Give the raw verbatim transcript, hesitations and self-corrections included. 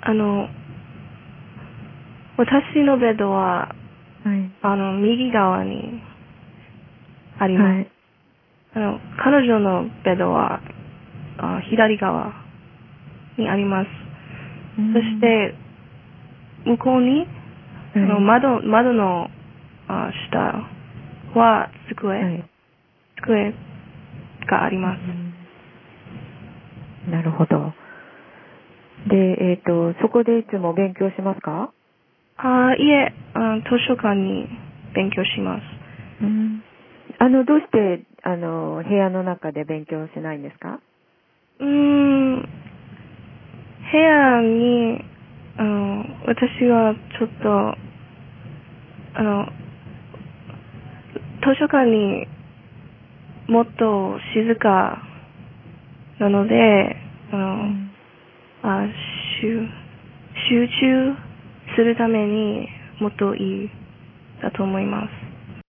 あの、私のベッドは、 はい。 あの、右側にあります。 はい。 あの、彼女のベッドは、あ左側にあります。そして、向こうに、あの窓、窓のあ下は机、 はい、 机があります。 なるほど。で、えっと、そこでいつも勉強しますか？ あいえあ、図書館に勉強します。 うん。あの、どうして、あの、部屋の中で勉強しないんですか？ うーん、部屋に、あの、私はちょっと、あの、図書館にもっと静かなので、あの、うん、あ集集中するためにもっといいだと思います。